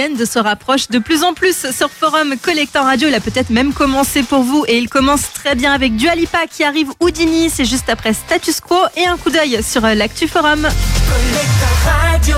week-end se rapproche de plus en plus sur Forum Collector Radio. Il a peut-être même commencé pour vous et il commence très bien avec Dua Lipa qui arrive Houdini. C'est juste après Status Quo et un coup d'œil sur l'actu Forum. Collector Radio.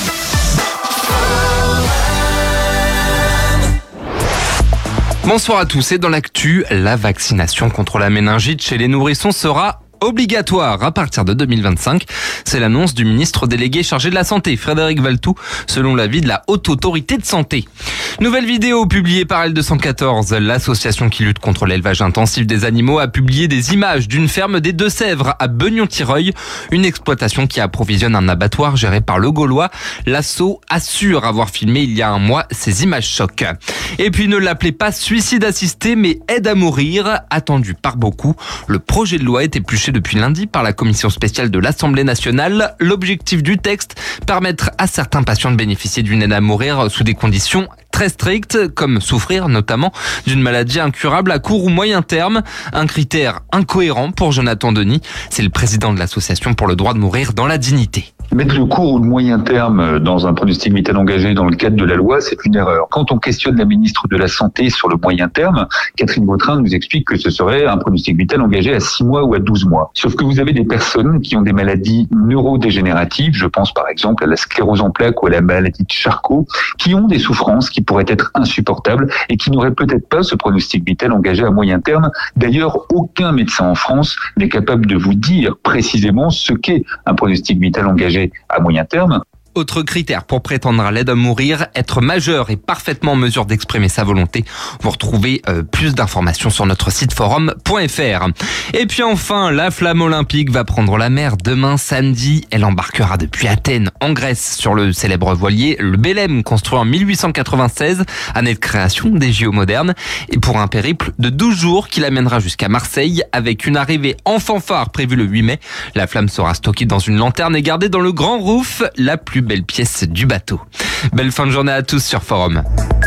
Bonsoir à tous et dans l'actu, la vaccination contre la méningite chez les nourrissons sera obligatoire à partir de 2025. C'est l'annonce du ministre délégué chargé de la Santé, Frédéric Valletoux, selon l'avis de la Haute Autorité de Santé. Nouvelle vidéo publiée par L214. L'association qui lutte contre l'élevage intensif des animaux a publié des images d'une ferme des Deux-Sèvres à Beugnon-Tireuil, une exploitation qui approvisionne un abattoir géré par le Gaulois. L'asso assure avoir filmé il y a un mois ces images choc. Et puis ne l'appelez pas suicide assisté, mais aide à mourir, attendu par beaucoup. Le projet de loi est épluché depuis lundi par la commission spéciale de l'Assemblée nationale. L'objectif du texte, permettre à certains patients de bénéficier d'une aide à mourir sous des conditions très strictes, comme souffrir notamment d'une maladie incurable à court ou moyen terme. Un critère incohérent pour Jonathan Denis. C'est le président de l'association pour le droit de mourir dans la dignité. Mettre le court ou le moyen terme dans un pronostic vital engagé dans le cadre de la loi, c'est une erreur. Quand on questionne la ministre de la Santé sur le moyen terme, Catherine Vautrin nous explique que ce serait un pronostic vital engagé à 6 mois ou à 12 mois. Sauf que vous avez des personnes qui ont des maladies neurodégénératives, je pense par exemple à la sclérose en plaques ou à la maladie de Charcot, qui ont des souffrances qui pourraient être insupportables et qui n'auraient peut-être pas ce pronostic vital engagé à moyen terme. D'ailleurs, aucun médecin en France n'est capable de vous dire précisément ce qu'est un pronostic vital engagé à moyen terme. Autre critère pour prétendre à l'aide à mourir, être majeur et parfaitement en mesure d'exprimer sa volonté. Vous retrouvez plus d'informations sur notre site forum.fr. Et puis enfin, la flamme olympique va prendre la mer demain samedi. Elle embarquera depuis Athènes en Grèce sur le célèbre voilier, le Belém, construit en 1896, année de création des JO modernes, et pour un périple de 12 jours qui l'amènera jusqu'à Marseille avec une arrivée en fanfare prévue le 8 mai. La flamme sera stockée dans une lanterne et gardée dans le grand roof, la plus belle pièce du bateau. Belle fin de journée à tous sur Forum.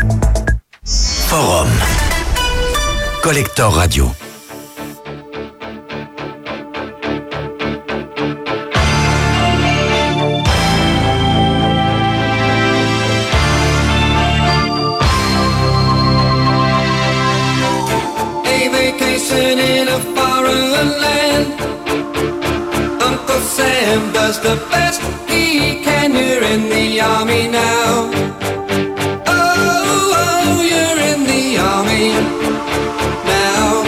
Forum Collector Radio. A vacation in a foreign land. Uncle Sam does the best he can. You're in the army now. Oh, you're in the army now.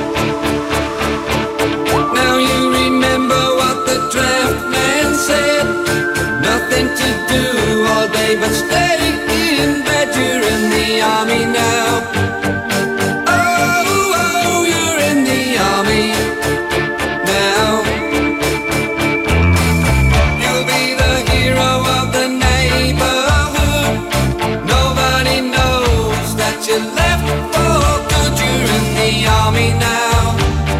Now you remember what the draft man said. Nothing to do all day but stay in bed. You're in the army now. Oh, you're in the army now. You'll be the hero of the neighborhood. Nobody knows that you left for good. You're in the army now.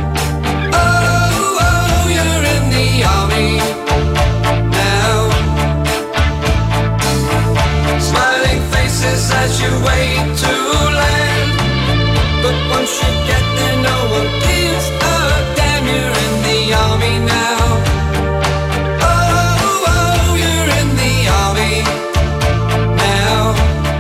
Oh, you're in the army now. Smiling faces as you wait to land. But once you get there, no one gives a damn. You're in the army now. Oh, you're in the army now.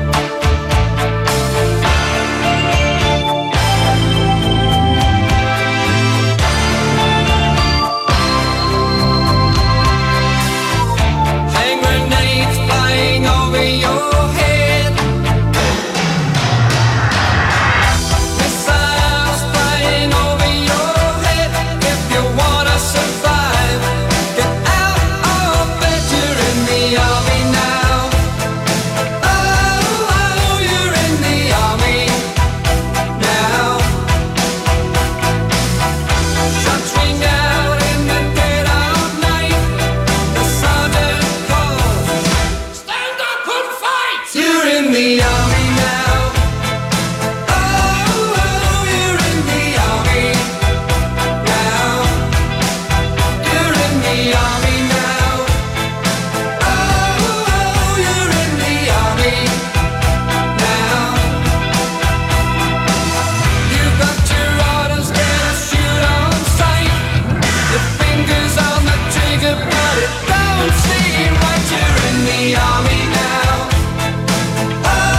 Hand grenades flying over your head. Missiles flying over your head. If you wanna survive, get out of bed. You're in the army now. Oh, you're in the army now. Shots ring out in the dead of night. The sergeant calls, stand up and fight. You're in the army now. Oh, you're in the army now. You're in the army now. Oh, you're in the army now. You've got your orders, gonna shoot on sight. Your fingers on the trigger, but it don't seem right. You're in the army now. Oh,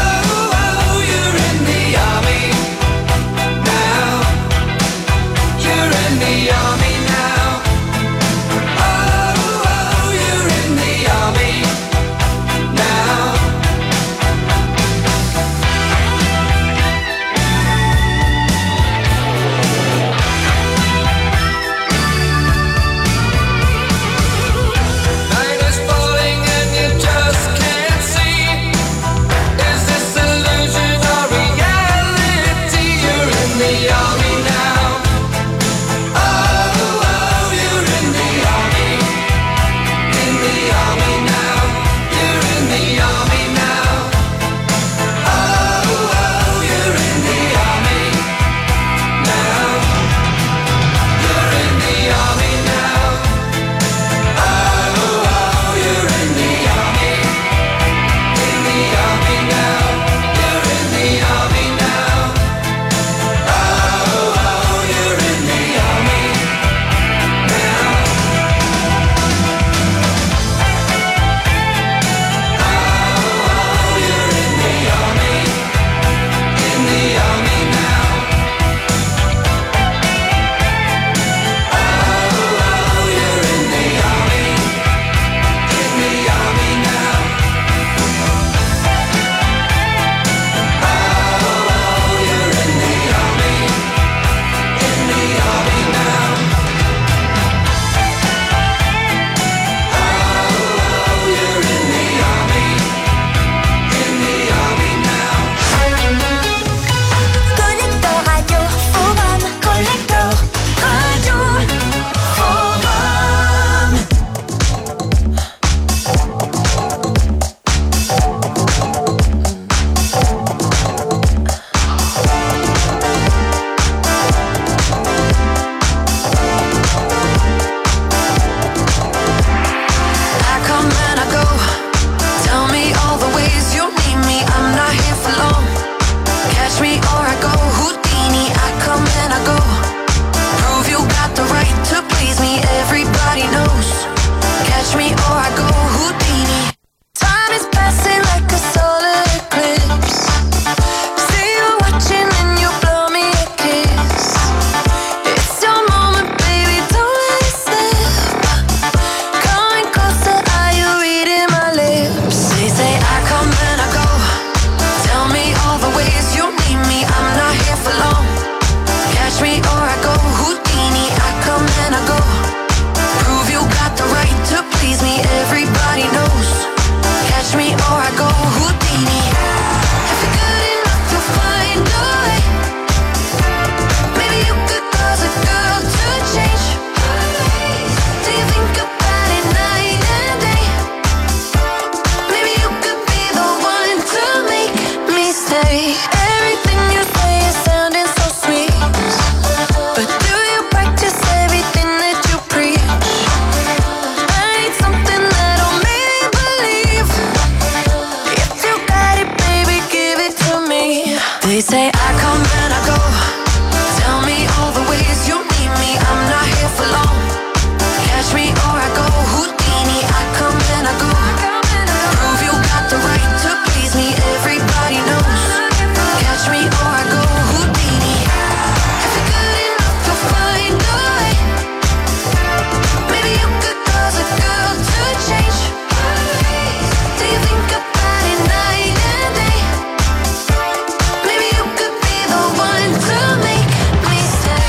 stay. Everything you say is sounding so sweet, but do you practice everything that you preach? I need something that'll make me believe. If you got it, baby, give it to me. They say I come and I go. Tell me all the ways you need me. I'm not here for long. Catch me or I go Houdini. I come and I go. Prove you got the right to please me. Everybody knows. Catch me or I go Houdini. If you're good enough, you'll find a way. Maybe you could cause a girl to change. Do you think about it night and day? Maybe you could be the one to make me stay.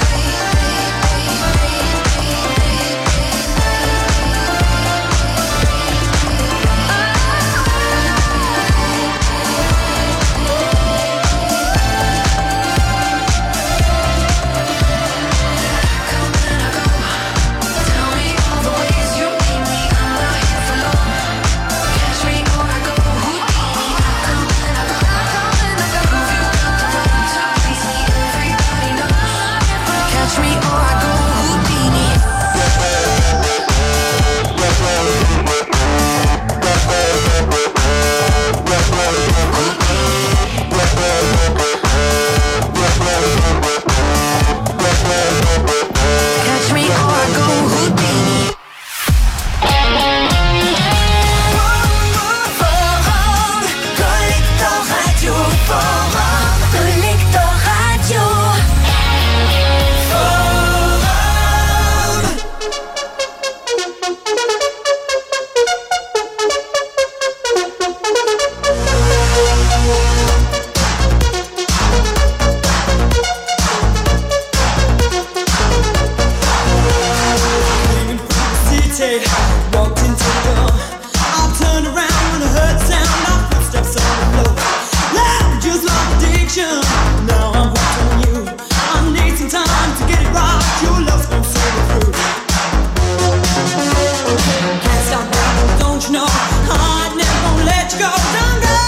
Tell me all the ways you need me. I'm not here for long. Catch me or I go Houdini. I come and I go. Prove you got the right to please me. Everybody knows. Catch me or I go Houdini. Catch me or I go Houdini. Forum, Collector Radio. Forum, Collector Radio. City, walked into the door. I turned around when I heard the sound of footsteps on the floor. Loud, just like addiction. Now I'm hooked on you. I need some time to get it right. Your love's gonna see me through. Can't stop now, don't you know? I never gonna let you go. Don't go.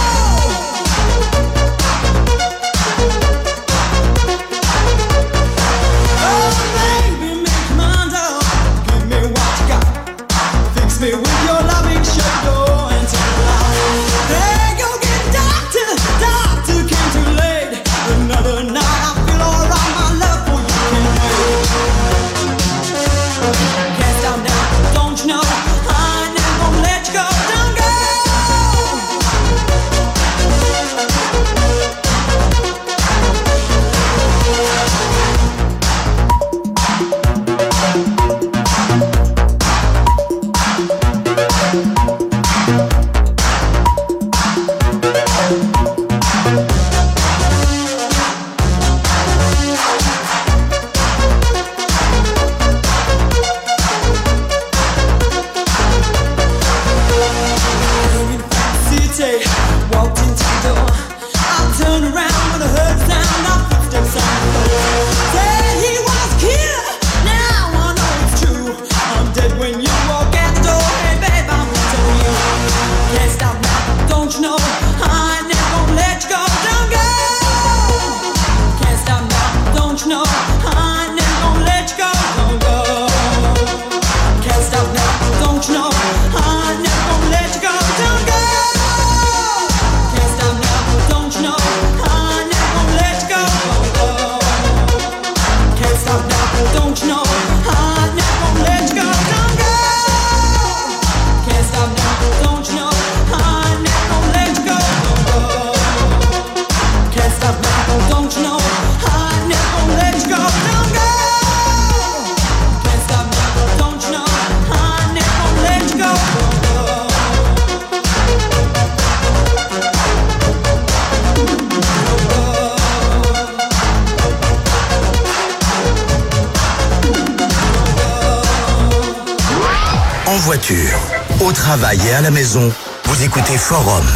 Oh, baby, make your mind up. Give me what you got. Fix me with your loving, shut the door and turn it out. Hey, go get a doctor. Doctor came too late. Another night I feel alright. My love for you can't wait. Can't stop now, don't you know? I never gonna let you go. Don't go. City, walked into the door. I turned around when I heard the sound of footsteps on the floor. Said he was a killer, now I know it's true. I'm dead when you walk out the door. Hey babe, I'm gonna tell you. Can't stop now, don't you know? I never gonna let you go. Don't go. Can't stop now, don't you know? I never gonna let you go. Don't go. Can't stop now, don't you know? I never gonna let you go. Don't go. Can't stop now, don't you know? I never gonna let you go. Don't go. Can't stop now, don't you know? I never gonna let you go. Don't go. Can't stop now, don't you know? I never gonna let you go. Don't go. Can't stop now, don't you know? I never gonna let you go. Don't go. Can't stop now, don't you know? I never gonna let you go. Don't go. En voiture, au travail et à la maison, vous écoutez Forum.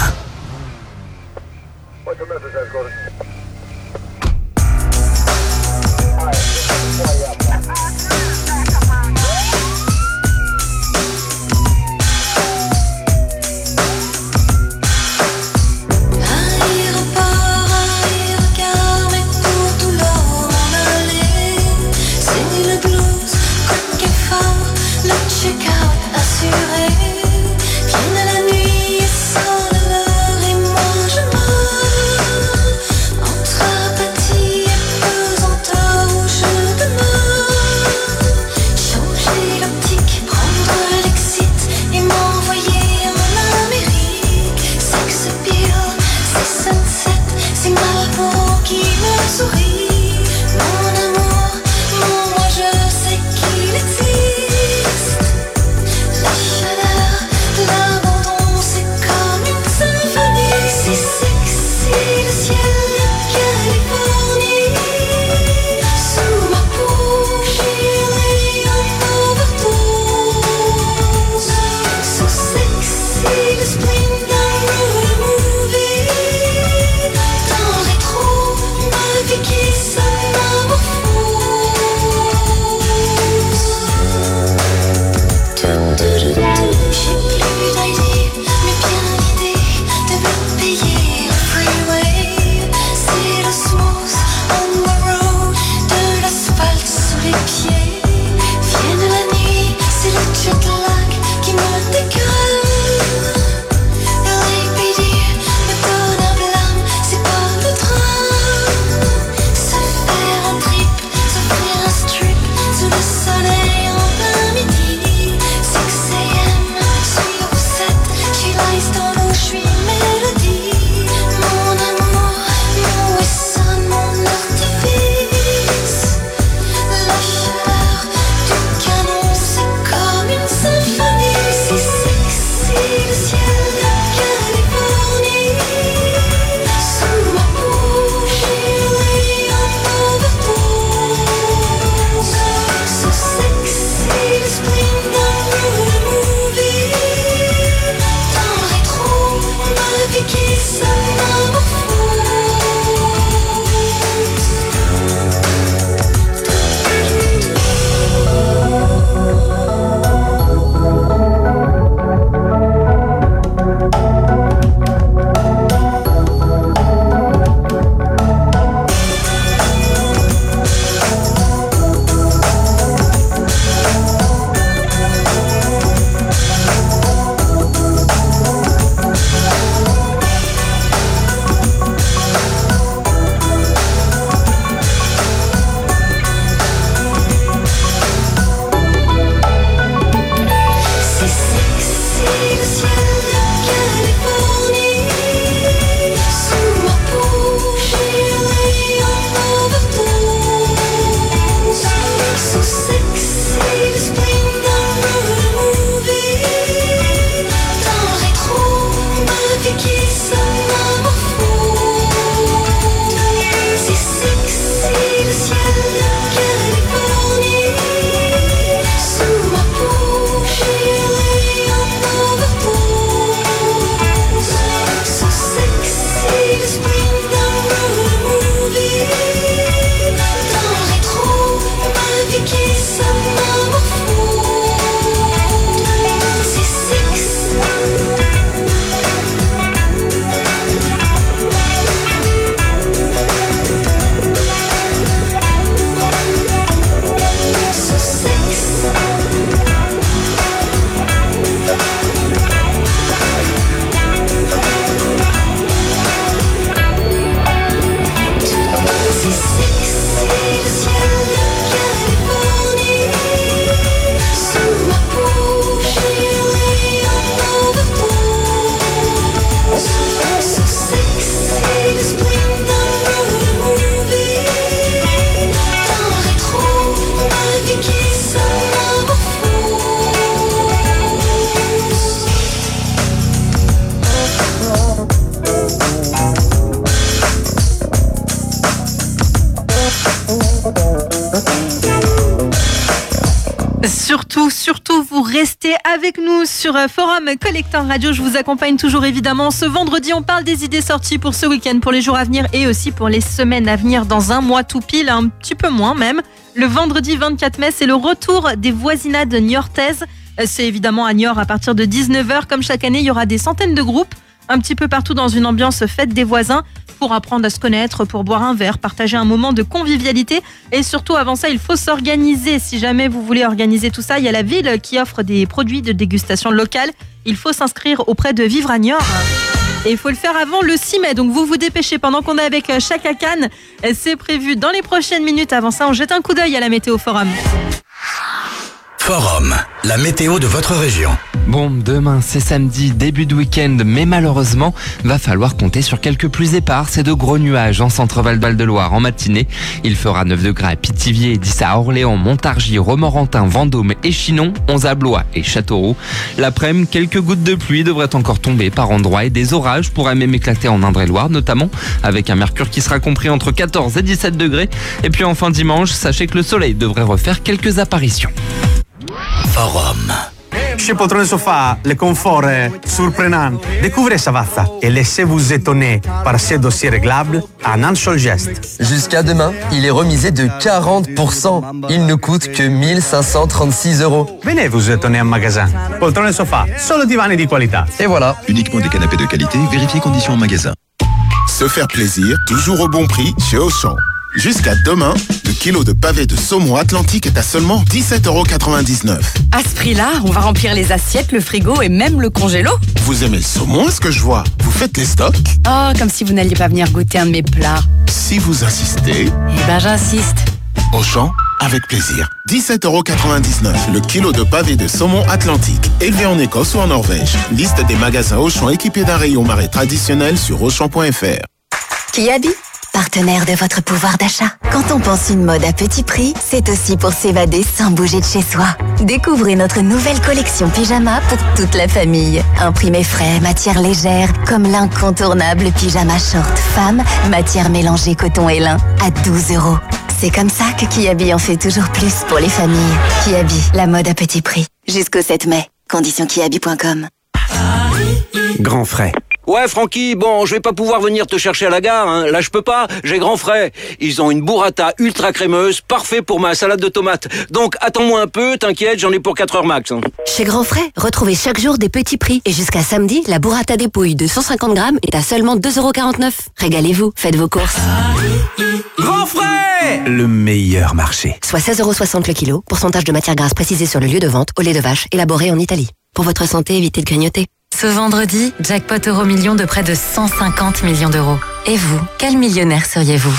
I hear vous, surtout, vous restez avec nous sur Forum Collector Radio. Je vous accompagne toujours évidemment. Ce vendredi, on parle des idées sorties pour ce week-end, pour les jours à venir et aussi pour les semaines à venir dans un mois tout pile, un petit peu moins même. Le vendredi 24 mai, c'est le retour des voisinades niortaises. C'est évidemment à Niort à partir de 19h. Comme chaque année, il y aura des centaines de groupes un petit peu partout dans une ambiance fête des voisins pour apprendre à se connaître, pour boire un verre, partager un moment de convivialité. Et surtout, avant ça, il faut s'organiser. Si jamais vous voulez organiser tout ça, il y a la ville qui offre des produits de dégustation locale. Il faut s'inscrire auprès de Vivre à Niort. Et il faut le faire avant le 6 mai. Donc vous vous dépêchez pendant qu'on est avec Chaka Khan. C'est prévu dans les prochaines minutes. Avant ça, on jette un coup d'œil à la météo Forum. Forum, la météo de votre région. Bon, demain c'est samedi, début de week-end, mais malheureusement, va falloir compter sur quelques pluies éparses et de gros nuages en centre-val de Loire en matinée. Il fera 9 degrés à Pithiviers, 10 à Orléans, Montargis, Romorantin, Vendôme et Chinon, 11 à Blois et Châteauroux. L'après-midi, quelques gouttes de pluie devraient encore tomber par endroits et des orages pourraient même éclater en Indre-et-Loire notamment, avec un mercure qui sera compris entre 14 et 17 degrés. Et puis enfin dimanche, sachez que le soleil devrait refaire quelques apparitions. Forum. Chez Poltrone Sofa, le confort est surprenant. Découvrez Savazza et laissez-vous étonner par ses dossiers réglables en un seul geste. Jusqu'à demain, il est remisé de 40%. Il ne coûte que 1536 €. Venez vous étonner en magasin. Poltrone Sofa, solo divani di qualità. Et voilà. Uniquement des canapés de qualité, vérifiez conditions en magasin. Se faire plaisir, toujours au bon prix chez Auchan. Jusqu'à demain, le kilo de pavé de saumon Atlantique est à seulement 17,99 €. À ce prix-là, on va remplir les assiettes, le frigo et même le congélo. Vous aimez le saumon, est-ce que je vois? Vous faites les stocks? Oh, comme si vous n'alliez pas venir goûter un de mes plats. Si vous insistez... Eh ben j'insiste. Auchan, avec plaisir. 17,99 € le kilo de pavé de saumon Atlantique, élevé en Écosse ou en Norvège. Liste des magasins Auchan équipés d'un rayon marais traditionnel sur Auchan.fr. Kiabi, partenaire de votre pouvoir d'achat. Quand on pense une mode à petit prix, c'est aussi pour s'évader sans bouger de chez soi. Découvrez notre nouvelle collection pyjama pour toute la famille. Imprimé frais, matière légère, comme l'incontournable pyjama short femme, matière mélangée coton et lin, à 12 €. C'est comme ça que Kiabi en fait toujours plus pour les familles. Kiabi, la mode à petit prix. Jusqu'au 7 mai. Conditions kiabi.com. Grand frais. Ouais, Francky, bon, je vais pas pouvoir venir te chercher à la gare, hein. Là, je peux pas, j'ai Grand Frais. Ils ont une burrata ultra crémeuse, parfait pour ma salade de tomates. Donc, attends-moi un peu, t'inquiète, j'en ai pour 4 heures max, hein. Chez Grand Frais, retrouvez chaque jour des petits prix. Et jusqu'à samedi, la burrata dépouille de 150 grammes est à seulement 2,49 €. Régalez-vous, faites vos courses. Grand Frais, le meilleur marché. Soit 16,60 € le kilo, pourcentage de matière grasse précisé sur le lieu de vente, au lait de vache, élaboré en Italie. Pour votre santé, évitez de grignoter. Ce vendredi, jackpot Euro-Million de près de 150 millions d'euros. Et vous, quel millionnaire seriez-vous?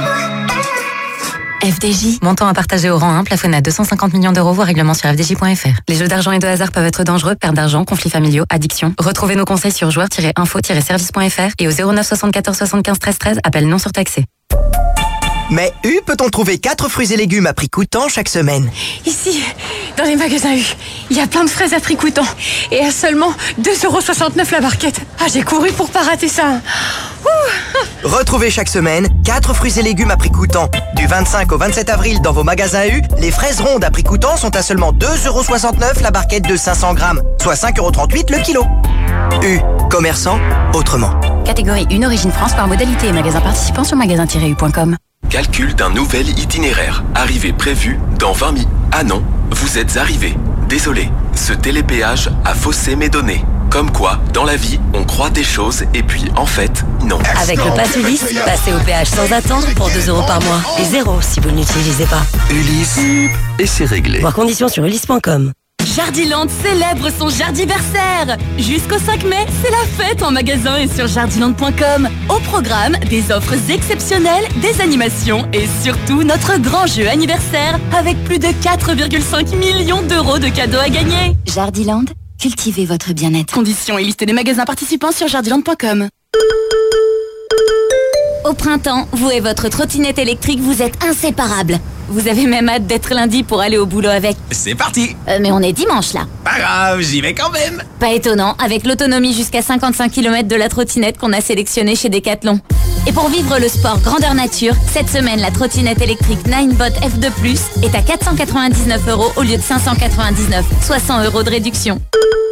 FDJ. Montant à partager au rang 1, plafonné à 250 millions d'euros, voire règlement sur fdj.fr. Les jeux d'argent et de hasard peuvent être dangereux, perte d'argent, conflits familiaux, addiction. Retrouvez nos conseils sur joueurs-info-service.fr et au 09 74 75 13 13, appel non surtaxé. Mais U peut-on trouver 4 fruits et légumes à prix coûtant chaque semaine? Ici, dans les magasins U, il y a plein de fraises à prix coûtant et à seulement 2,69 € la barquette. Ah, j'ai couru pour pas rater ça. Ouh. Retrouvez chaque semaine 4 fruits et légumes à prix coûtant. Du 25 au 27 avril dans vos magasins U, les fraises rondes à prix coûtant sont à seulement 2,69 € la barquette de 500 grammes, soit 5,38 € le kilo. U, commerçant autrement. Catégorie 1 Origine France par modalité et magasin participant sur magasin-u.com. Calcul d'un nouvel itinéraire. Arrivée prévue dans 20 minutes. Ah non, vous êtes arrivé. Désolé, ce télépéage a faussé mes données. Comme quoi, dans la vie, on croit des choses et puis, en fait, non. Avec le Pass Ulysse, passez au péage sans attendre pour 2 € par mois. Et 0 si vous ne l'utilisez pas. Ulysse, et c'est réglé. Voir conditions sur ulysse.com. Jardiland célèbre son jardiversaire. Jusqu'au 5 mai, c'est la fête en magasin et sur jardiland.com. Au programme, des offres exceptionnelles, des animations et surtout notre grand jeu anniversaire avec plus de 4,5 millions d'euros de cadeaux à gagner. Jardiland, cultivez votre bien-être. Conditions et liste des magasins participants sur jardiland.com. Au printemps, vous et votre trottinette électrique, vous êtes inséparables. Vous avez même hâte d'être lundi pour aller au boulot avec. C'est parti. Mais on est dimanche là. Pas grave, j'y vais quand même. Pas étonnant, avec l'autonomie jusqu'à 55 km de la trottinette qu'on a sélectionnée chez Decathlon. Et pour vivre le sport grandeur nature, cette semaine, la trottinette électrique Ninebot F2+, est à 499 € au lieu de 599, soit 100 € de réduction.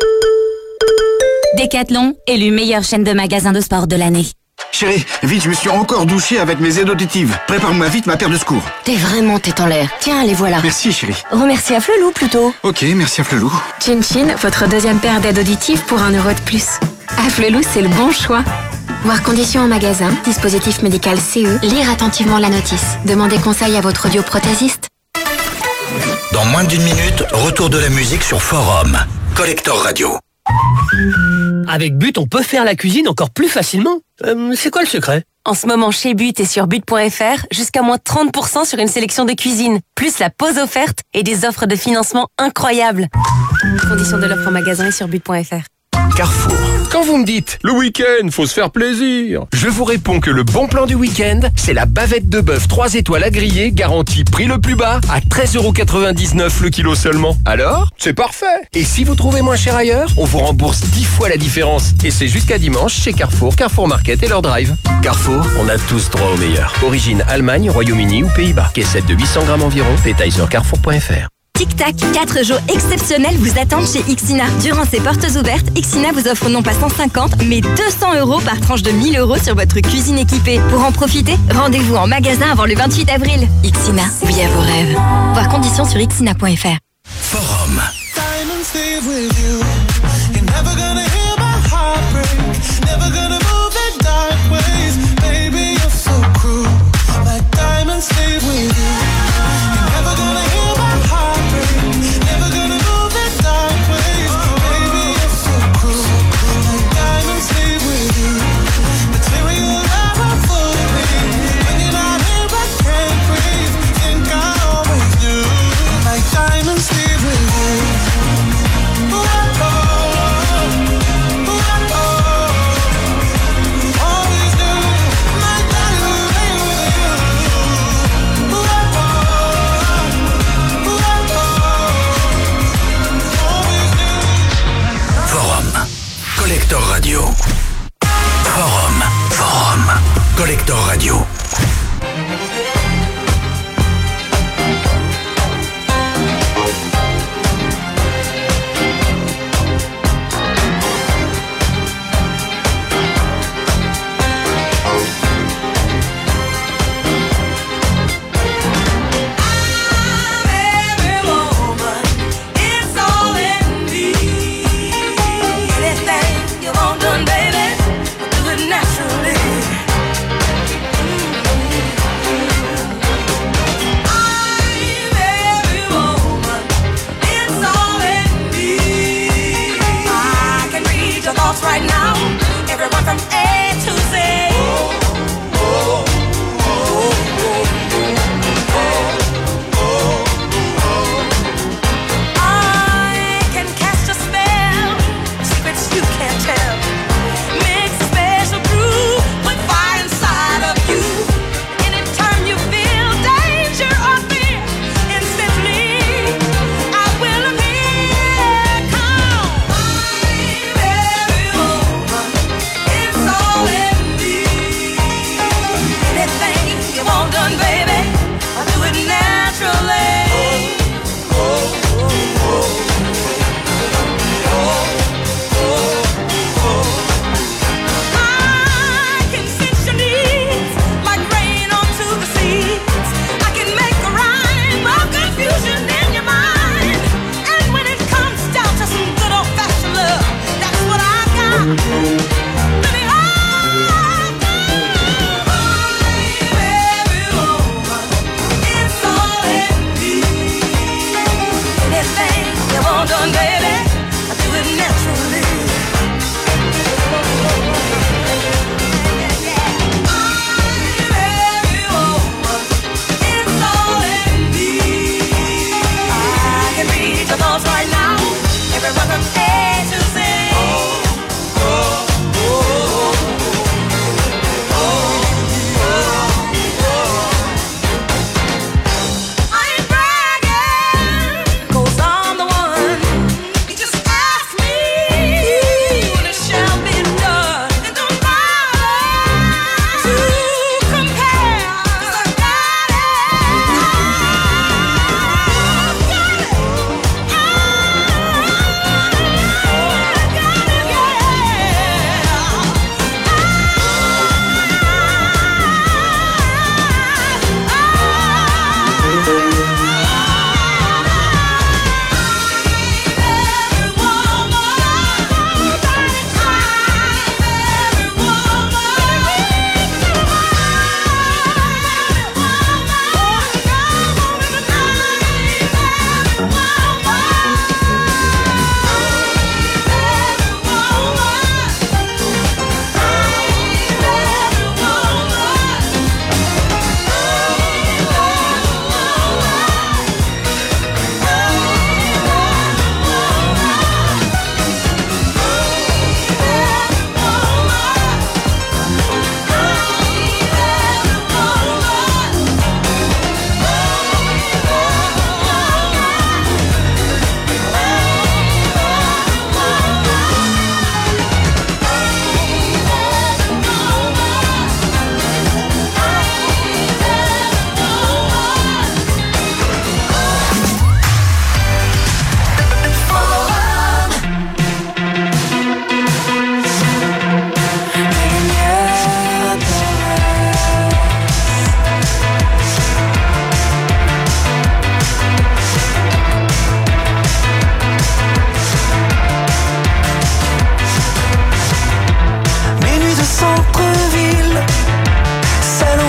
Décathlon, élu meilleure chaîne de magasins de sport de l'année. Chérie, vite, je me suis encore douché avec mes aides auditives. Prépare-moi vite ma paire de secours. T'es vraiment tête en l'air. Tiens, les voilà. Merci, chérie. Remercie à Flelou plutôt. Ok, merci à Flelou. Chin Chin, votre deuxième paire d'aides auditives pour 1 € de plus. À Flelou, c'est le bon choix. Voir conditions en magasin, dispositif médical CE, lire attentivement la notice. Demandez conseil à votre audioprothésiste. Dans moins d'une minute, retour de la musique sur Forum. Collector Radio. Avec But, on peut faire la cuisine encore plus facilement. C'est quoi le secret? En ce moment, chez But et sur but.fr, jusqu'à moins 30% sur une sélection de cuisine, plus la pause offerte et des offres de financement incroyables. Conditions de l'offre en magasin et sur but.fr. Carrefour. Quand vous me dites, le week-end, faut se faire plaisir, je vous réponds que le bon plan du week-end, c'est la bavette de bœuf 3 étoiles à griller, garantie prix le plus bas, à 13,99 € le kilo seulement. Alors, c'est parfait. Et si vous trouvez moins cher ailleurs, on vous rembourse 10 fois la différence. Et c'est jusqu'à dimanche chez Carrefour, Carrefour Market et leur drive. Carrefour, on a tous droit au meilleur. Origine Allemagne, Royaume-Uni ou Pays-Bas. Caissette de 800 grammes environ. Détail sur carrefour.fr. Tic-tac, 4 jours exceptionnels vous attendent chez Ixina. Durant ces portes ouvertes, Ixina vous offre non pas 150, mais 200 € par tranche de 1 000 € sur votre cuisine équipée. Pour en profiter, rendez-vous en magasin avant le 28 avril. Ixina, oui à vos rêves. Voir conditions sur ixina.fr. Forum. Diamonds stay with you. You're never gonna hear my heart break. Never gonna move in dark ways. Baby, you're so cruel. Like diamonds stay with you. You're never gonna hear my heart break. Never gonna move in dark ways. Baby, you're so cruel. Like diamonds stay with you. Material love I'm full of me. When you're not here, I can't breathe. Think I always do. Like diamonds stay with you. Collector Radio. Forum. Collector Radio. Baby, do it naturally.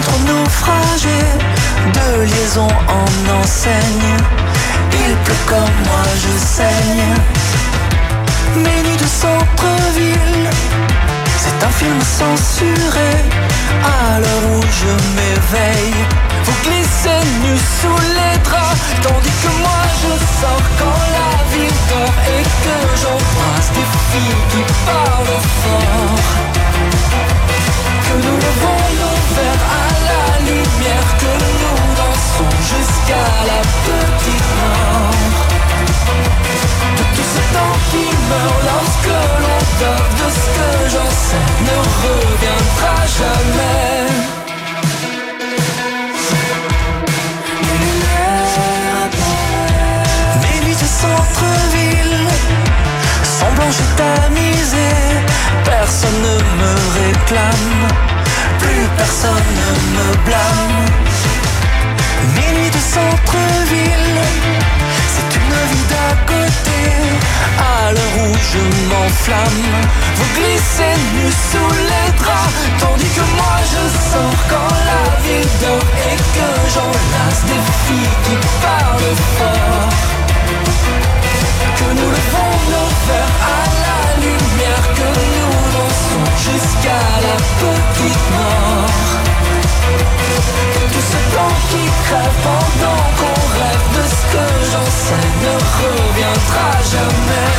Entre naufragés, de liaison en enseigne. Il pleut comme moi, je saigne. Mes nuits de centre-ville, c'est un film censuré. À l'heure où je m'éveille, vous glissez nus sous les draps, tandis que moi je sors quand la ville dort et que j'embrasse des filles qui parlent fort. Que nous levons nos verres à la lumière, que nous dansons jusqu'à la petite mort. De tout ce temps qui meurt lorsque l'on dort, de ce que j'en sais ne reviendra jamais. Mes nuits de centre-ville sont blanches et tamisées. Personne ne me réclame, plus personne ne me blâme. Mes nuits de centre-ville, c'est une vie d'à côté. À l'heure où je m'enflamme, vous glissez nus sous les draps, tandis que moi je sors quand la ville dort et que j'enlace des filles qui parlent fort. Que nous levons nos verres à la lumière, que nous dansons jusqu'à la petite mort. Tout ce temps qui crève pendant qu'on rêve, de ce que j'en sais ne reviendra jamais.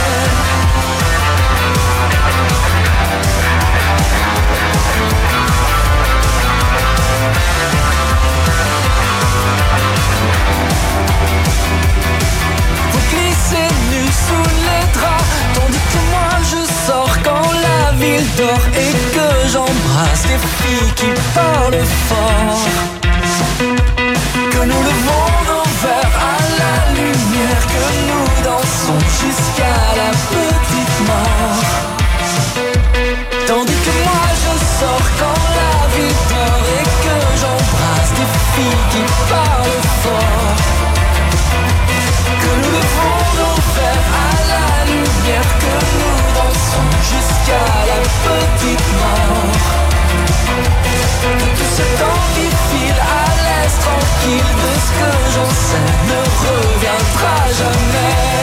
Vous glissez nus sous les draps, tandis que moi je sors quand la ville dort et que j'embrasse des filles qui parlent fort. Que nous levons nos verres à la lumière, que nous dansons jusqu'à la petite mort. Tandis que moi je sors quand la vie dort et que j'embrasse des filles qui parlent fort. Que nous levons nos verres à la lumière, que nous dansons jusqu'à la petite mort. Tout ce temps qui file à l'aise tranquille, de ce que j'en sais ne reviendra jamais.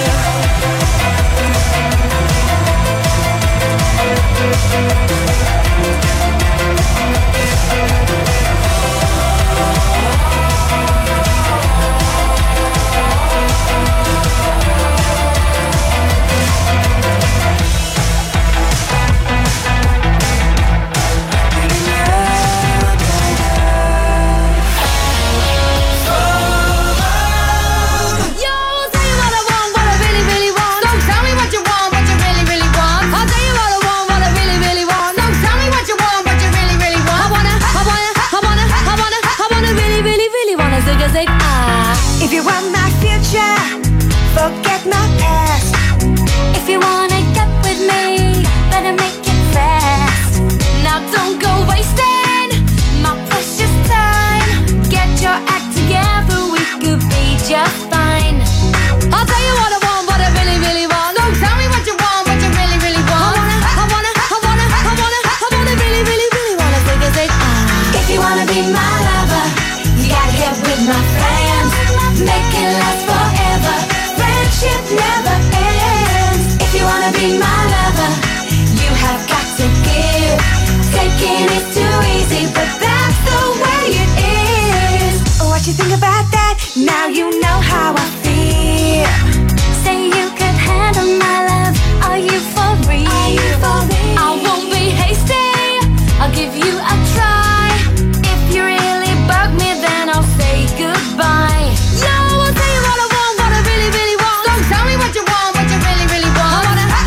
If you want my future, forget my past. If you wanna get with me, better make it fast. Now don't go wasting my precious time. Get your act together, we could be just fine. I'll tell you what I want, what I really, really want. Don't tell me what you want, what you really, really want. I wanna really, really, really wanna zig. If you wanna be my lover, you gotta get with my friends. Make it last forever. Friendship never ends. If you wanna be my lover, you have got to give. Taking is too easy, but that's the way it is. What you think about that? Now you know how I feel. Say you could handle my love. Are you for real? I won't be hasty, I'll give you a try. If you really bug me, then I'll say goodbye. Yo, I'll tell you what I want, what I really, really want. Don't tell me what you want, what you really, really want.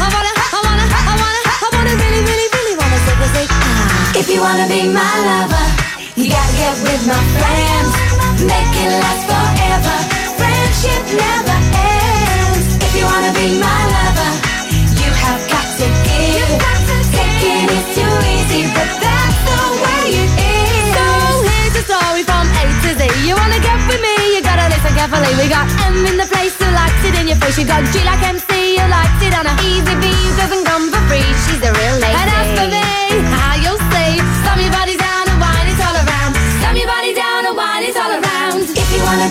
I wanna really, really, really wanna zig. If you wanna be my lover, you gotta get with my friends. Make it last forever. Friendship never ends. If you wanna be my lover, you have got to give. Taking is too easy, but that's the way it is. So here's the story from A to Z. You wanna get with me, you gotta listen carefully. We got M in the place who likes it in your face. You got G like MC, who likes it on a easy B, who doesn't come for free. She's a real lady. And as for me, how you'll see, slam your body down and wine it all around. Slam your body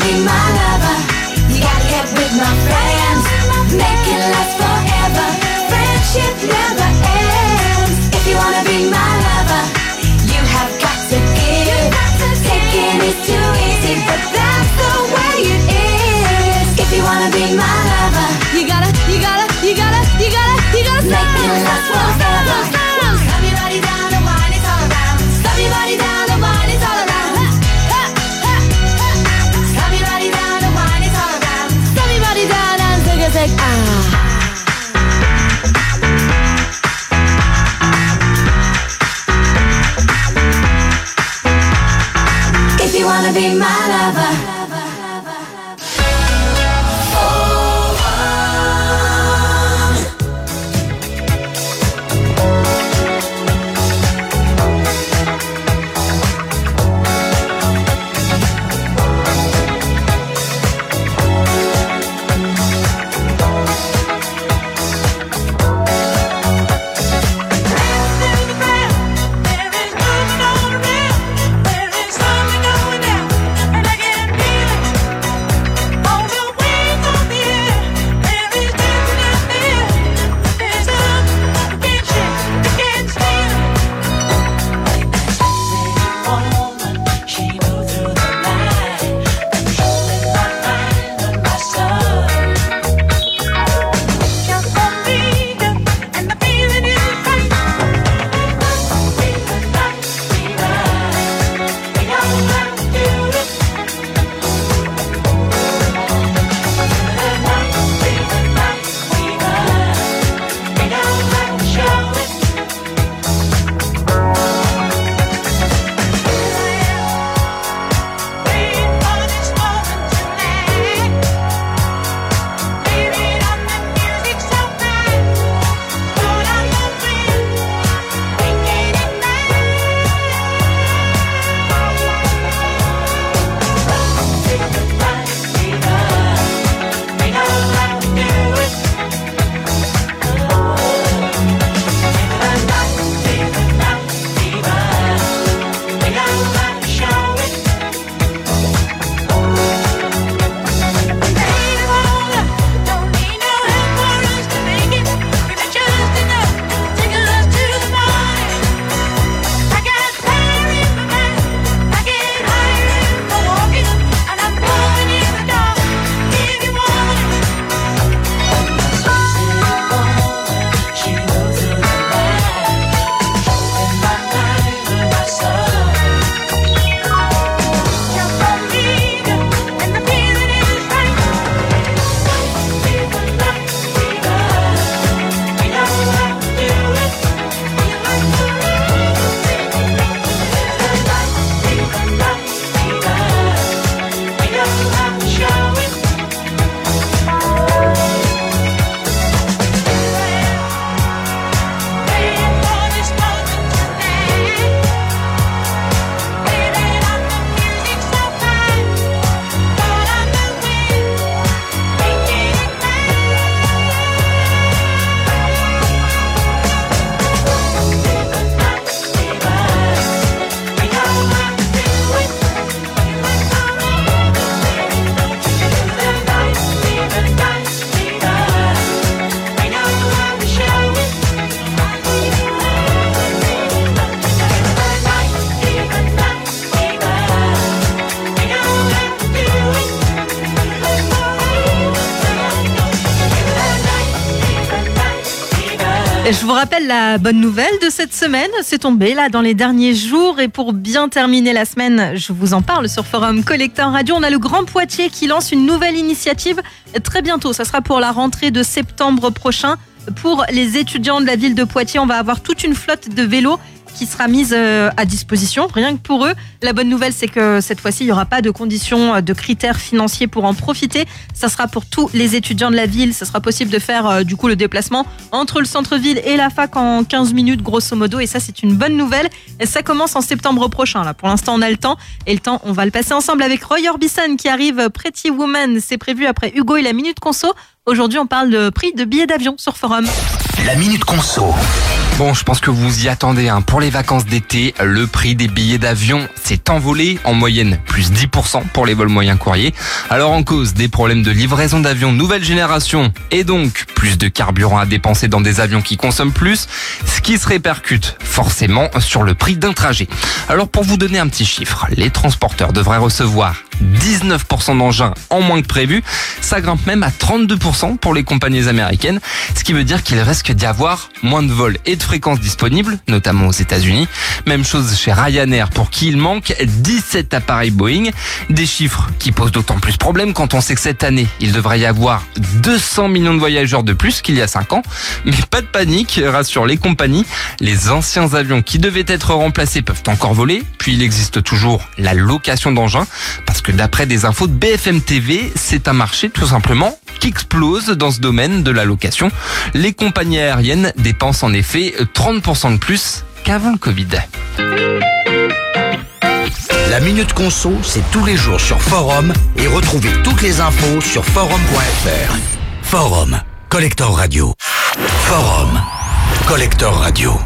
be my lover, you gotta get with my friends. Make it last forever. Friendship never ends. If you wanna be my lover, you have got to give. Taking is too easy, but that's the way it is. If you wanna be my lover, you gotta make it last forever. Stop your body down, the wine is all around. Stop your body down, the wine is all around. Stop your body down, the wine is all around. Stop your body down and take a sec. If you wanna be my lover. Je vous rappelle la bonne nouvelle de cette semaine, c'est tombé là dans les derniers jours et pour bien terminer la semaine, je vous en parle sur Forum Collector Radio. On a le Grand Poitiers qui lance une nouvelle initiative très bientôt, ça sera pour la rentrée de septembre prochain. Pour les étudiants de la ville de Poitiers, on va avoir toute une flotte de vélos qui sera mise à disposition, rien que pour eux. La bonne nouvelle, c'est que cette fois-ci, il n'y aura pas de conditions, de critères financiers pour en profiter. Ça sera pour tous les étudiants de la ville. Ça sera possible de faire du coup le déplacement entre le centre-ville et la fac en 15 minutes, grosso modo. Et ça, c'est une bonne nouvelle. Et ça commence en septembre prochain. Là, pour l'instant, on a le temps. Et le temps, on va le passer ensemble avec Roy Orbison qui arrive. Pretty Woman, c'est prévu après Hugo et la Minute Conso. Aujourd'hui, on parle de prix de billets d'avion sur Forum. La Minute Conso. Bon, je pense que vous y attendez. Pour les vacances d'été, le prix des billets d'avion s'est envolé, en moyenne plus 10% pour les vols moyens courriers. Alors en cause des problèmes de livraison d'avions nouvelle génération et donc plus de carburant à dépenser dans des avions qui consomment plus, ce qui se répercute forcément sur le prix d'un trajet. Alors pour vous donner un petit chiffre, les transporteurs devraient recevoir 19% d'engins en moins que prévu. Ça grimpe même à 32% pour les compagnies américaines, ce qui veut dire qu'il risque d'y avoir moins de vols et de fréquences disponibles, notamment aux États-Unis. Même chose chez Ryanair pour qui il manque 17 appareils Boeing. Des chiffres qui posent d'autant plus problème quand on sait que cette année, il devrait y avoir 200 millions de voyageurs de plus qu'il y a 5 ans. Mais pas de panique, rassurent les compagnies. Les anciens avions qui devaient être remplacés peuvent encore voler. Puis il existe toujours la location d'engins, parce que d'après des infos de BFM TV, c'est un marché tout simplement qui explose dans ce domaine de la location. Les compagnies aériennes dépensent en effet 30% de plus qu'avant le Covid. La Minute Conso, c'est tous les jours sur Forum et retrouvez toutes les infos sur forum.fr. Forum, Collector Radio. Forum, Collector Radio.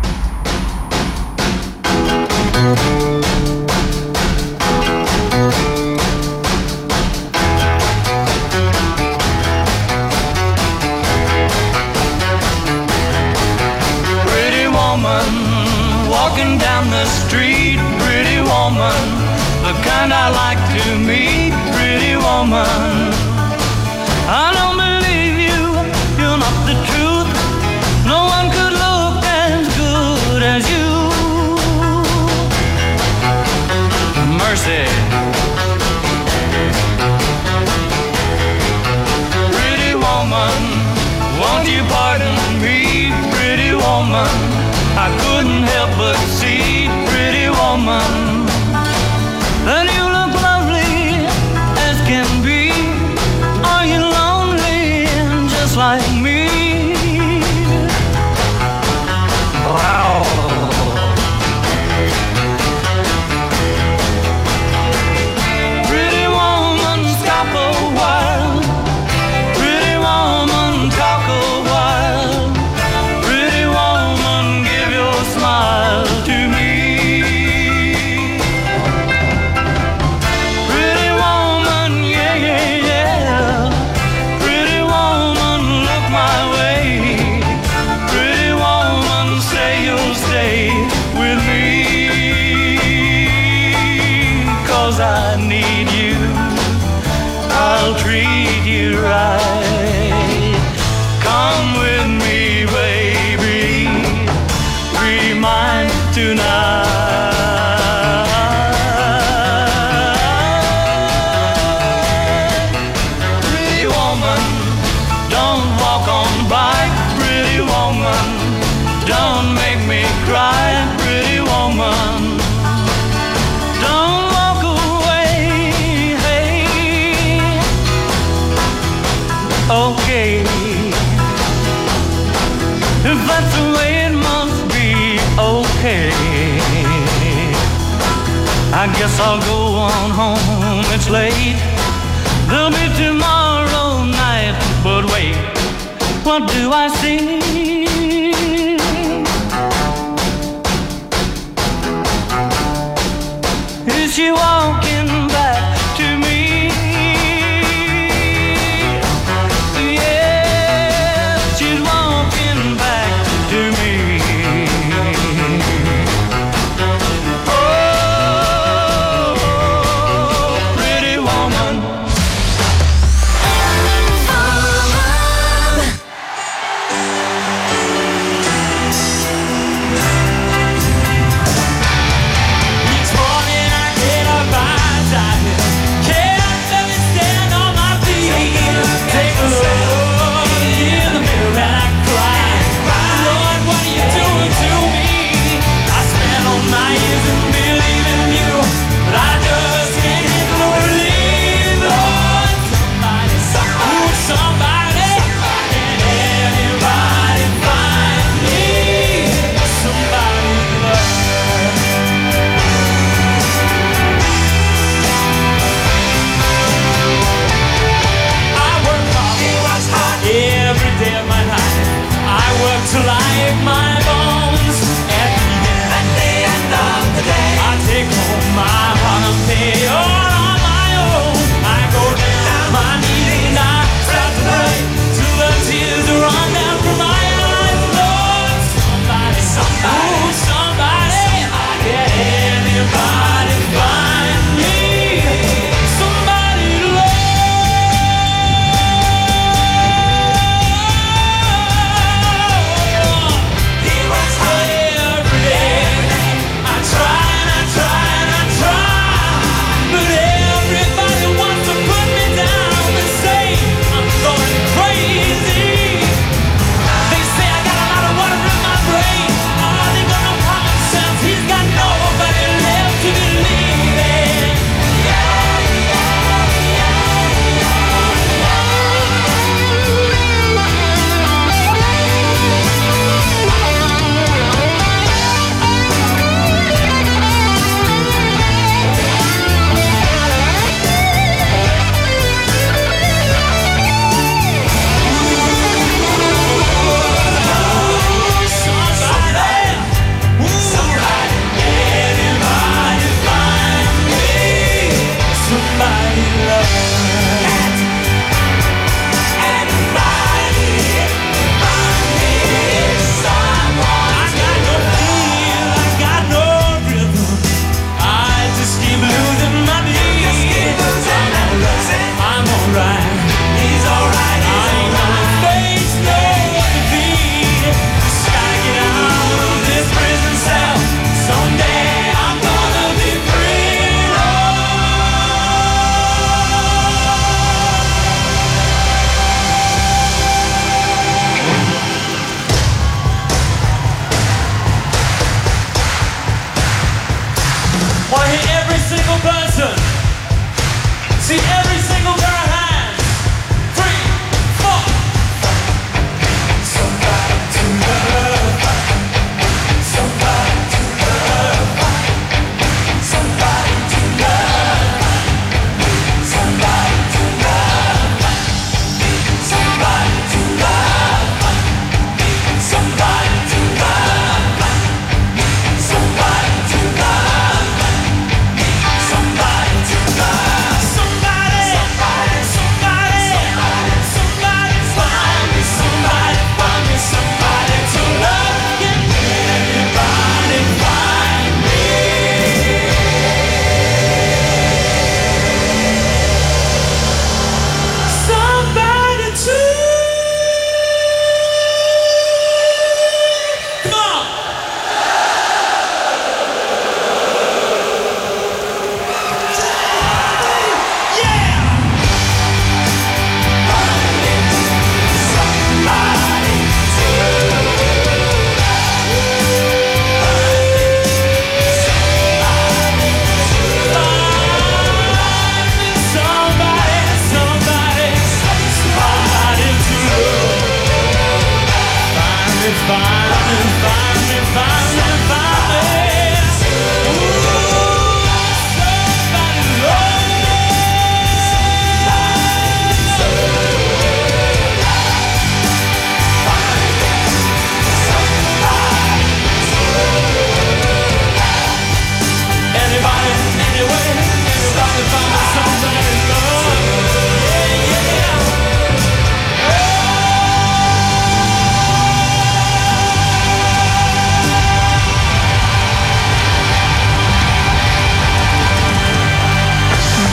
Walking down the street, pretty woman, the kind I like to meet, pretty woman. I don't believe you, you're not the truth. No one could look as good as you. Mercy. Pretty woman, won't you pardon me, pretty woman? I couldn't help but see, pretty woman, that you look lovely as can be. Are you lonely just like me? Wow. Pretty woman, stop a while. Pretty woman, talk a while. Pretty woman, give your smile to me. Pretty woman, yeah, yeah, yeah. Pretty woman, look my way. Pretty woman, say you'll stay with me. 'Cause I need you, I'll treat you right. Come with me, baby, be mine tonight. Pretty woman, don't walk on by. Pretty woman, don't make me cry. Pretty woman, don't walk away. Hey, okay, if that's the way it must be, okay. I guess I'll go on home, it's late. There'll be tomorrow night, but wait, what do I see? Is she walking back to me? Yeah, she's walking back to me. Oh, pretty woman. Each morning I get up, I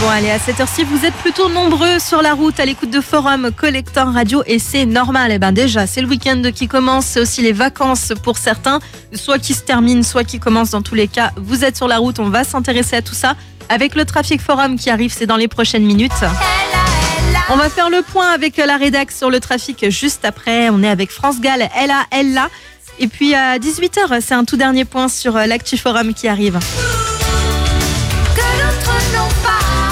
allez, à cette heure-ci, vous êtes plutôt nombreux sur la route à l'écoute de Forum Collector Radio et c'est normal. Eh ben déjà, c'est le week-end qui commence, c'est aussi les vacances pour certains, soit qui se terminent, soit qui commencent. Dans tous les cas, vous êtes sur la route, on va s'intéresser à tout ça avec le Trafic Forum qui arrive, c'est dans les prochaines minutes. On va faire le point avec la rédac sur le trafic juste après. On est avec France Gall, elle là. Et puis à 18h, c'est un tout dernier point sur l'Actu Forum qui arrive. Que d'autres n'ont pas,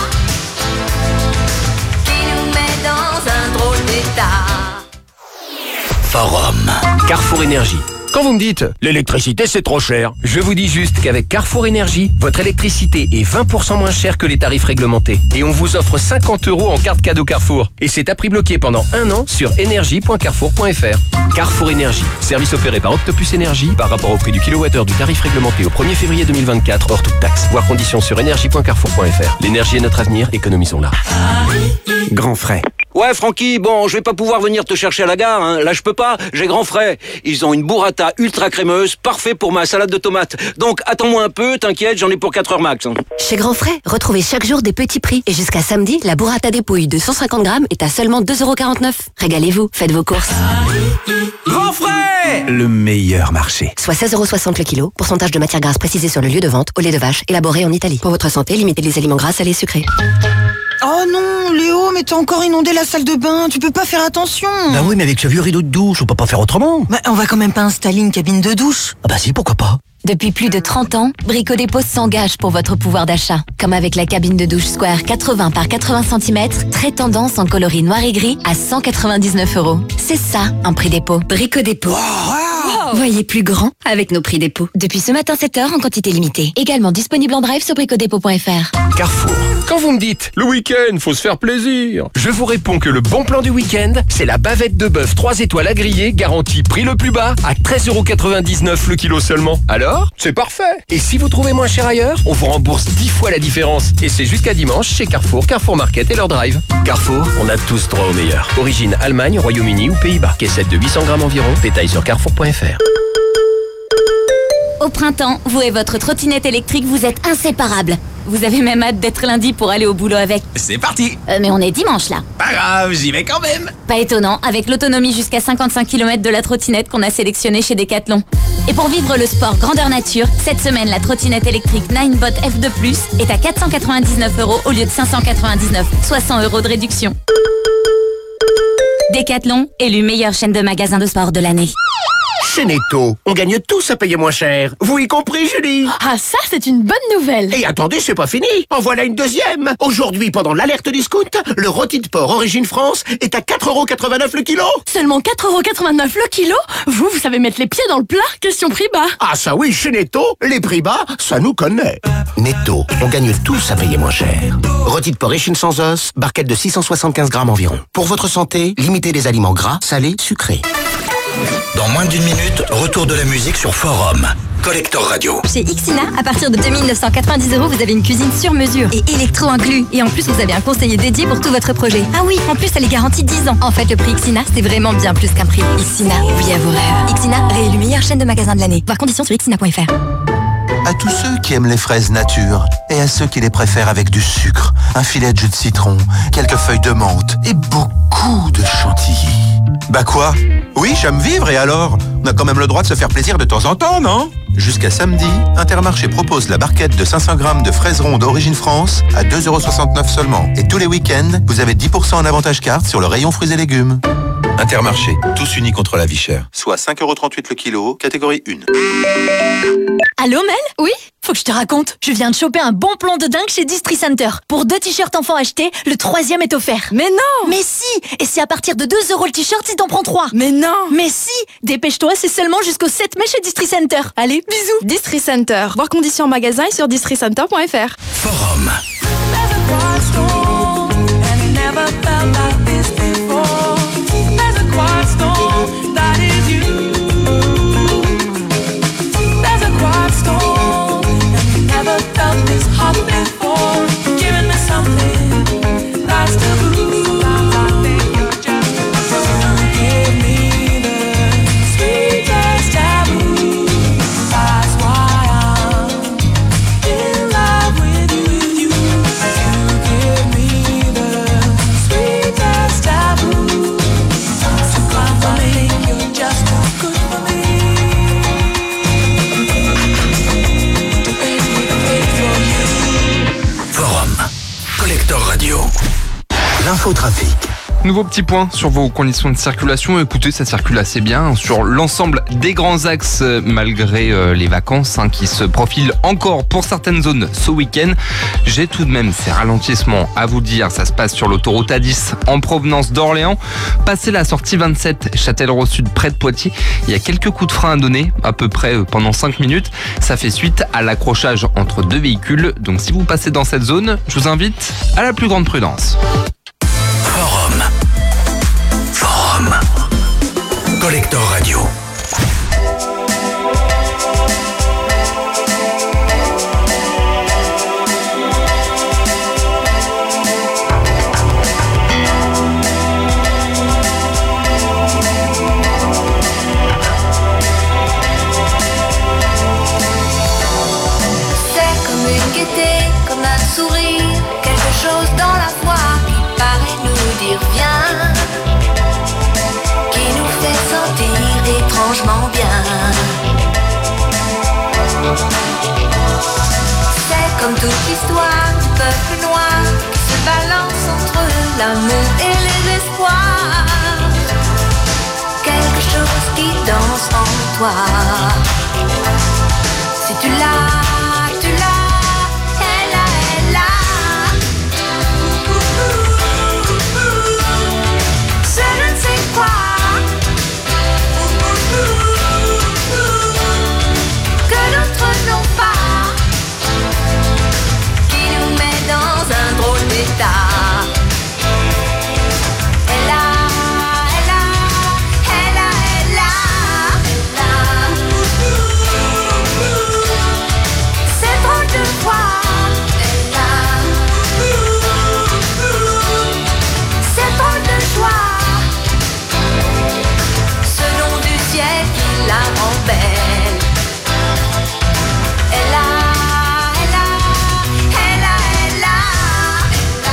qui nous met dans un drôle d'état. Forum. Carrefour Énergie. Quand vous me dites « l'électricité c'est trop cher », je vous dis juste qu'avec Carrefour Énergie, votre électricité est 20% moins chère que les tarifs réglementés. Et on vous offre 50 € en carte cadeau Carrefour. Et c'est à prix bloqué pendant 1 an sur énergie.carrefour.fr. Carrefour Énergie, service opéré par Octopus Énergie par rapport au prix du kilowattheure du tarif réglementé au 1er février 2024 hors toute taxe. Voir conditions sur énergie.carrefour.fr. L'énergie est notre avenir, économisons-la. Grand frais. Ouais, Francky, bon, je vais pas pouvoir venir te chercher à la gare, hein. Là, je peux pas, j'ai grand frais. Ils ont une burrata ultra crémeuse, parfait pour ma salade de tomates. Donc, attends-moi un peu, t'inquiète, j'en ai pour 4 heures max. Hein. Chez Grand Frais, retrouvez chaque jour des petits prix. Et jusqu'à samedi, la burrata des pouilles de 150 grammes est à seulement 2,49 €. Régalez-vous, faites vos courses. Grand frais, le meilleur marché. Soit 16,60 € le kilo. Pourcentage de matière grasse précisé sur le lieu de vente. Au lait de vache, élaboré en Italie. Pour votre santé, limitez les aliments gras, salés, sucrés. Oh non, Léo, mais t'as encore inondé la salle de bain, tu peux pas faire attention. Bah oui, mais avec ce vieux rideau de douche, on peut pas faire autrement. Bah, on va quand même pas installer une cabine de douche. Ah bah si, pourquoi pas. Depuis plus de 30 ans, Brico Dépôt s'engage pour votre pouvoir d'achat. Comme avec la cabine de douche Square 80 par 80 cm, très tendance en coloris noir et gris à 199 €. C'est ça, un prix dépôt. Brico Dépôt. Voyez plus grand avec nos prix dépôt. Depuis ce matin 7h en quantité limitée. Également disponible en drive sur bricodépôt.fr. Carrefour. Quand vous me dites « le week-end, faut se faire plaisir », je vous réponds que le bon plan du week-end, c'est la bavette de bœuf 3 étoiles à griller, garantie prix le plus bas, à 13,99 € le kilo seulement. Alors, c'est parfait. Et si vous trouvez moins cher ailleurs, on vous rembourse 10 fois la différence. Et c'est jusqu'à dimanche chez Carrefour, Carrefour Market et leur drive. Carrefour, on a tous droit au meilleur. Origine Allemagne, Royaume-Uni ou Pays-Bas. Caissette de 800 grammes environ. Détail sur carrefour.fr. Au printemps, vous et votre trottinette électrique, vous êtes inséparables. Vous avez même hâte d'être lundi pour aller au boulot avec. C'est parti. Mais on est dimanche là. Pas grave, j'y vais quand même. Pas étonnant, avec l'autonomie jusqu'à 55 km de la trottinette qu'on a sélectionnée chez Decathlon. Et pour vivre le sport grandeur nature, cette semaine, la trottinette électrique Ninebot F2+, est à 499 € au lieu de 599, 60 € de réduction. Decathlon, élu meilleure chaîne de magasins de sport de l'année. Chez Netto, on gagne tous à payer moins cher. Vous y compris, Julie? Ah, ça, c'est une bonne nouvelle. Et attendez, c'est pas fini. En voilà une deuxième. Aujourd'hui, pendant l'alerte discount, le rôti de porc Origine France est à 4,89 € le kilo. Seulement 4,89 € le kilo? Vous savez mettre les pieds dans le plat, question prix bas. Ah ça oui, chez Netto, les prix bas, ça nous connaît. Netto, on gagne tous à payer moins cher. Rôti de porc échine sans os, barquette de 675 grammes environ. Pour votre santé, limitez les aliments gras, salés, sucrés. Dans moins d'1 minute, retour de la musique sur Forum. Collector Radio. Chez Ixina, à partir de 2 990 €, vous avez une cuisine sur mesure et électro inclus. Et en plus, vous avez un conseiller dédié pour tout votre projet. Ah oui, en plus, elle est garantie 10 ans. En fait, le prix Ixina, c'est vraiment bien plus qu'un prix. Ixina, oui à vos rêves. Ixina, réélu meilleure chaîne de magasins de l'année. Voir conditions sur ixina.fr. À tous ceux qui aiment les fraises nature et à ceux qui les préfèrent avec du sucre, un filet de jus de citron, quelques feuilles de menthe et beaucoup de chantilly. Bah quoi? Oui, j'aime vivre et alors? On a quand même le droit de se faire plaisir de temps en temps, non? Jusqu'à samedi, Intermarché propose la barquette de 500 grammes de fraises rondes Origine France à 2,69 € seulement. Et tous les week-ends, vous avez 10% en avantage carte sur le rayon fruits et légumes. Intermarché, tous unis contre la vie chère. Soit 5,38 € le kilo, catégorie 1. Allô Mel? Oui? Faut que je te raconte. Je viens de choper un bon plan de dingue chez Distri Center. Pour 2 t-shirts enfants achetés, le 3e est offert. Mais non! Mais si! Et c'est à partir de 2 € le t-shirt si t'en prends 3. Mais non! Mais si! Dépêche-toi, c'est seulement jusqu'au 7 mai chez Distri Center. Allez, bisous! Distri Center. Voir conditions en magasin et sur districenter.fr. Forum. Collector Radio. L'infotrafic. Nouveau petit point sur vos conditions de circulation. Écoutez, ça circule assez bien sur l'ensemble des grands axes malgré les vacances qui se profilent encore pour certaines zones ce week-end. J'ai tout de même ces ralentissements à vous dire. Ça se passe sur l'autoroute A10 en provenance d'Orléans. Passé la sortie 27 Châtellerault Sud près de Poitiers, il y a quelques coups de frein à donner à peu près pendant 5 minutes. Ça fait suite à l'accrochage entre deux véhicules. Donc si vous passez dans cette zone, je vous invite à la plus grande prudence. Forum. Collector Radio. C'est comme une gaieté, comme un sourire, quelque chose dans la voix qui paraît nous dire viens, qui nous fait sentir étrangement bien. C'est comme toute l'histoire du peuple noir qui se balance entre l'amour et les espoirs. Quelque chose qui danse en toi. Si tu l'as, tu l'as, elle a, elle a. Je ne sais quoi que d'autres n'ont pas, qui nous met dans un drôle d'état. Elle a, elle a, elle a, elle a, elle a. C'est drôle de voir. Elle a. C'est drôle de joie. Ce nom du ciel qui la rend belle. Elle a, elle a, elle a, elle a, elle a.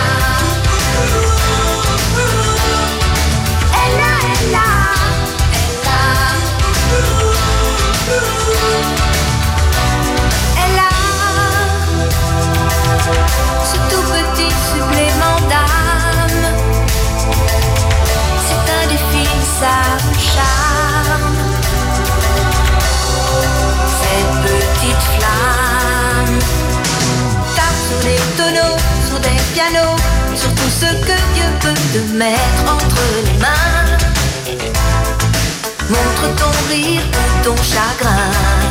Elle a, elle a, elle a. Elle a ce tout petit supplément d'âme. C'est indéfinissable charme. Cette petite flamme tape sur des tonneaux, sur des pianos, sur tout ce que Dieu peut te mettre entre les mains. Montre ton rire ou ton chagrin.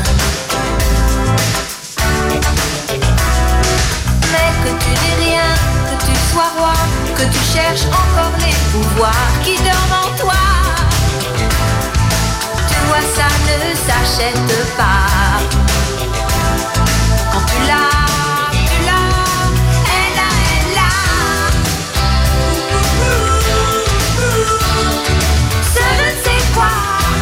Mais que tu dis rien, que tu sois roi, que tu cherches encore les pouvoirs qui dorment en toi. Tu vois, ça ne s'achète pas. Quand tu l'as, tu l'as, elle a, elle a. Ce ne sais quoi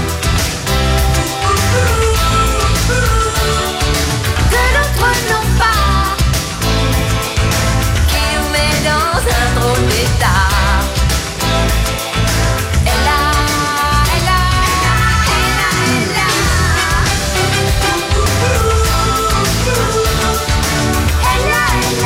que d'autres n'ont pas, qui nous met dans un drôle d'état. Elle a, elle a, elle a, elle a. Elle a, elle a.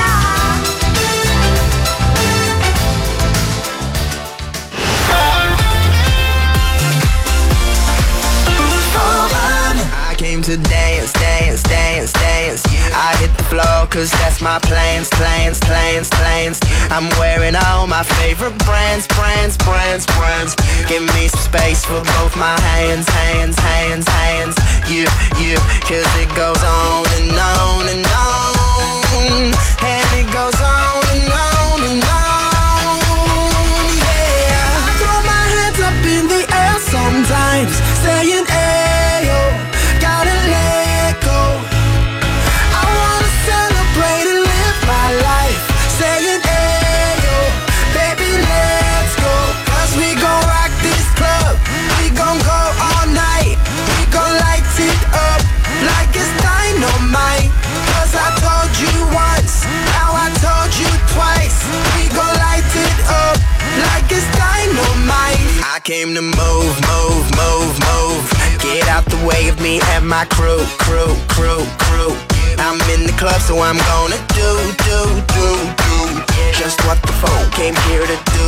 I came to dance, dance, dance, dance. I hit the floor cause that's my plans, plans, plans, plans. I'm wearing all my favorite brands, brands, brands, brands. Give me some space for both my hands, hands, hands, hands. You, cause it goes on and on and on. And it goes on and on and on. Yeah, I throw my hands up in the air sometimes, saying ayo, gotta let go. I wanna celebrate and live my life, saying ayo, baby let's go. Cause we gon' rock this club, we gon' go all night. We gon' light it up like it's dynamite. Cause I told you once, now I told you twice. We gon' light it up like it's dynamite. I came to move, move, move, move. Get out the way of me and my crew, crew, crew, crew. I'm in the club, so I'm gonna do. Just came here to do.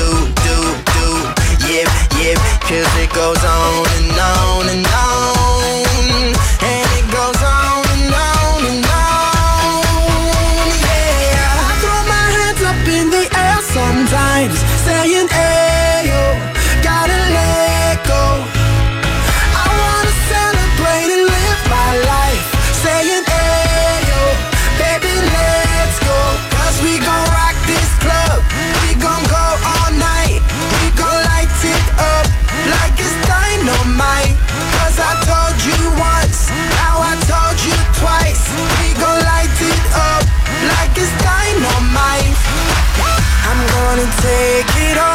Yep, yep, 'cause it goes on and on and on. And it goes on and on and on. Yeah, I throw my hands up in the air sometimes, saying, hey, yo, gotta let go. I wanna celebrate and live my life, saying, hey, yo, baby, let's go. 'Cause we gon' rock this club, we gon' go all night, we gon' light it up like it's dynamite. 'Cause I told you once, now I told you twice, we gon' light it up like it's dynamite. I'm gonna take it all